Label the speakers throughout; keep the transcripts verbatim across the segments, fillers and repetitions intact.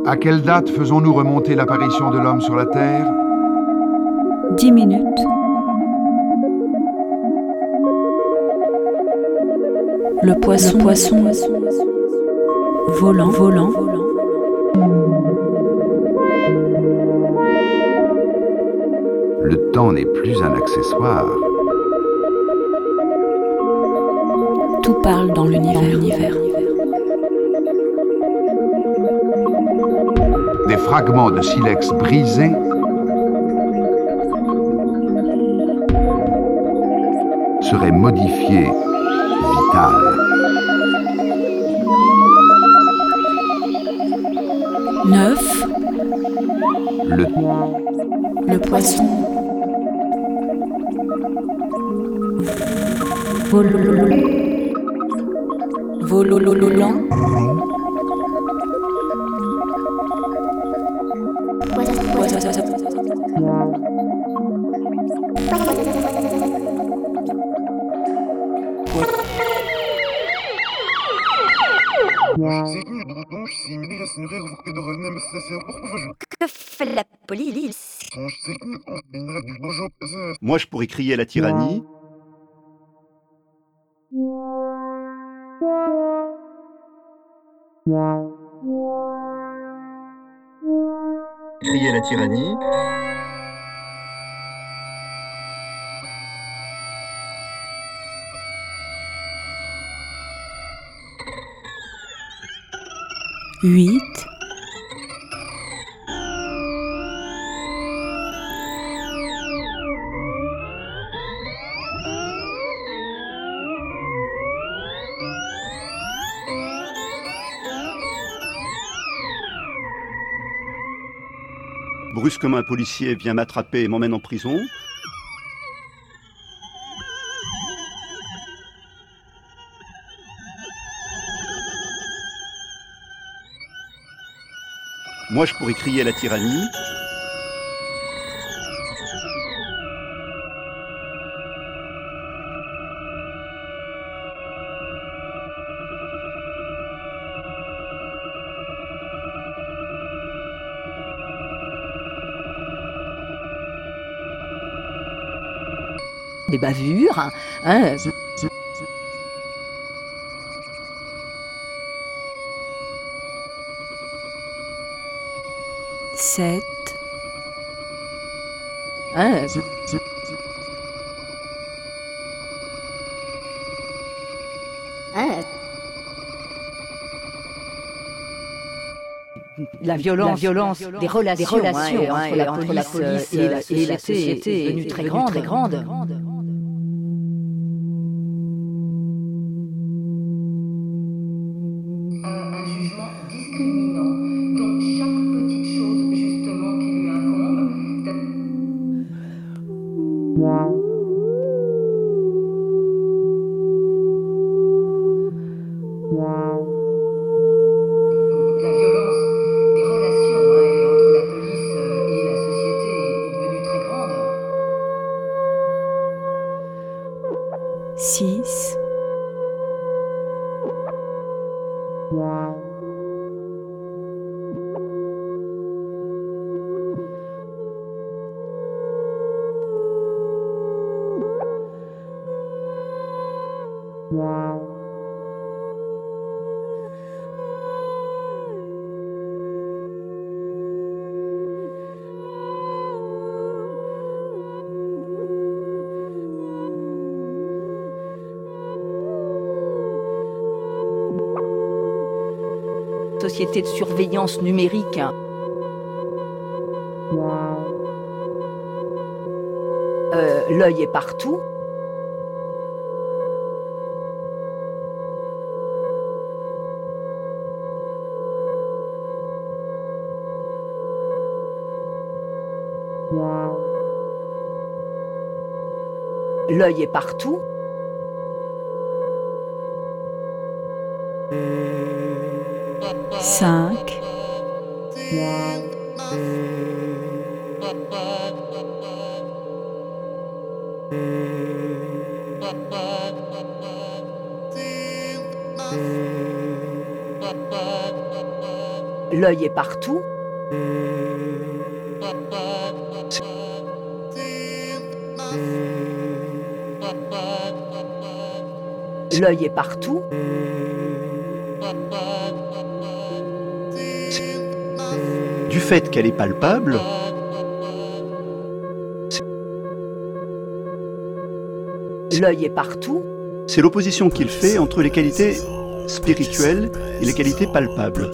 Speaker 1: À quelle date faisons-nous remonter l'apparition de l'homme sur la Terre?
Speaker 2: Dix minutes. Le poisson, Le poisson, volant, volant.
Speaker 1: Le temps n'est plus un accessoire.
Speaker 2: Tout parle dans l'univers.
Speaker 1: Des fragments de silex brisés seraient modifiés vital.
Speaker 2: Neuf.
Speaker 1: Le,
Speaker 2: Le poisson. Volololant.
Speaker 3: Que fait la police?
Speaker 4: Moi, je pourrais crier à la tyrannie. Crier à la tyrannie.
Speaker 2: Huit.
Speaker 4: Brusquement, un policier vient m'attraper et m'emmène en prison. Moi, je pourrais crier à la tyrannie.
Speaker 3: Des bavures, hein.
Speaker 2: Sept.
Speaker 3: Hein. Hein. La violence, la violence des relations, des relations hein, entre, la entre la police et la société, et la société est devenue très grande. Très grande.
Speaker 5: Un jugement discriminant, donc chaque petite chose justement qui lui incombe. La violence des relations hein, entre la police et la société est devenue très grande.
Speaker 2: Six.
Speaker 3: Société de surveillance numérique. Euh, l'œil est partout. L'œil est partout.
Speaker 2: Cinq.
Speaker 3: L'œil est partout. L'œil est partout.
Speaker 4: Du fait qu'elle est palpable,
Speaker 3: L'œil est partout.
Speaker 4: c'est l'opposition qu'il fait entre les qualités spirituelles et les qualités palpables.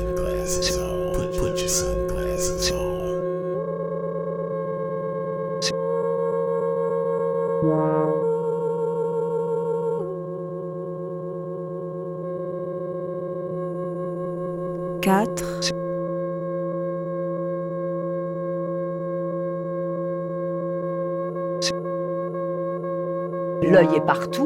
Speaker 2: quatre,
Speaker 3: L'œil est partout.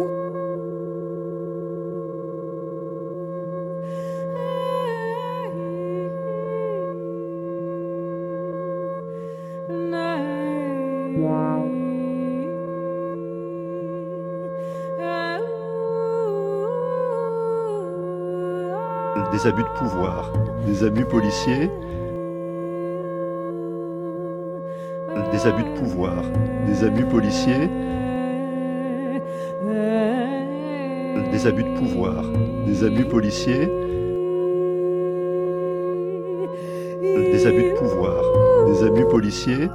Speaker 4: Des abus de pouvoir, des abus policiers, des abus de pouvoir, des abus policiers, des abus de pouvoir, des abus policiers, des abus de pouvoir, des abus policiers,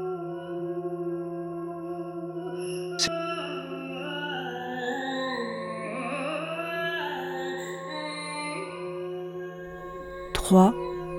Speaker 2: trois,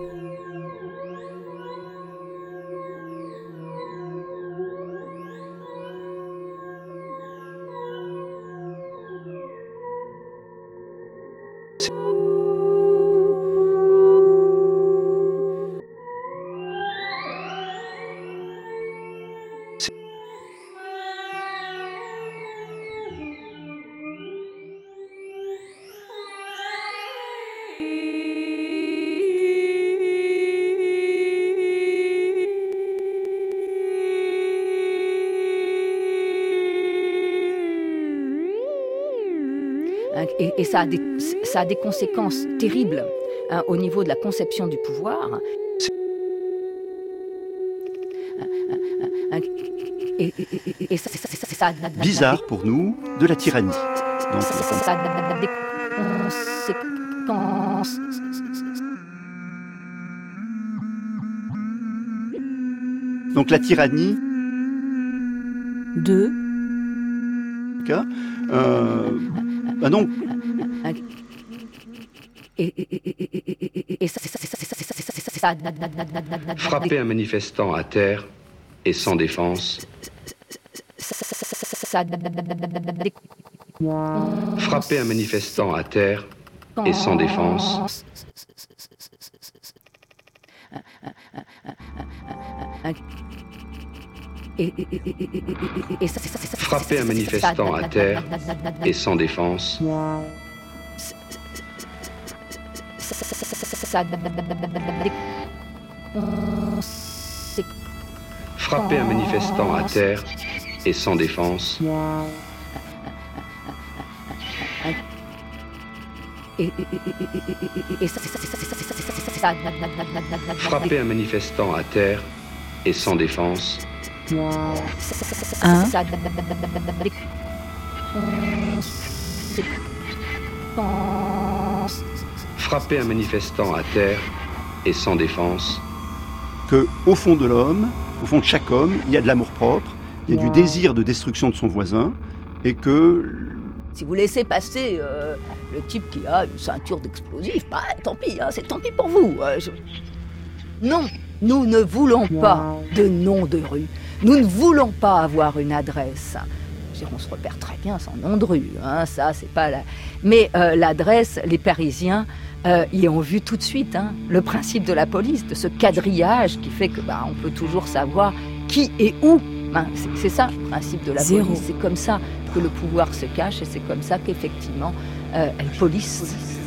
Speaker 3: Et, et ça, a des, ça a des conséquences terribles hein, au niveau de la conception du pouvoir. Et, et, et, et ça, ça, ça, ça a
Speaker 4: bizarre pour nous, de la tyrannie. Donc,
Speaker 3: ça, ça, ça a des conséquences.
Speaker 4: donc la tyrannie,
Speaker 2: deux,
Speaker 4: euh, bah donc,
Speaker 6: Frapper un manifestant à terre et sans défense. Frapper un manifestant à terre et sans défense. Frapper un manifestant à terre et sans défense. Frapper un manifestant à terre et sans défense. Frapper un manifestant à terre et sans défense.
Speaker 2: un,
Speaker 6: Frapper un manifestant à terre et sans défense.
Speaker 4: que au fond de l'homme, au fond de chaque homme, il y a de l'amour-propre, il y a du désir de destruction de son voisin, et que
Speaker 3: Si vous laissez passer euh, le type qui a une ceinture d'explosifs, bah, tant pis, hein, c'est tant pis pour vous. euh, je- Non, nous ne voulons pas de nom de rue. Nous ne voulons pas avoir une adresse. Je veux dire, on se repère très bien sans nom de rue, hein, ça c'est pas la... Mais euh, l'adresse, les Parisiens euh, y ont vu tout de suite hein, le principe de la police, de ce quadrillage qui fait que bah, on peut toujours savoir qui et où. Hein, c'est, c'est ça le principe de la
Speaker 2: Zéro.
Speaker 3: police. C'est comme ça que le pouvoir se cache et c'est comme ça qu'effectivement euh, elle police.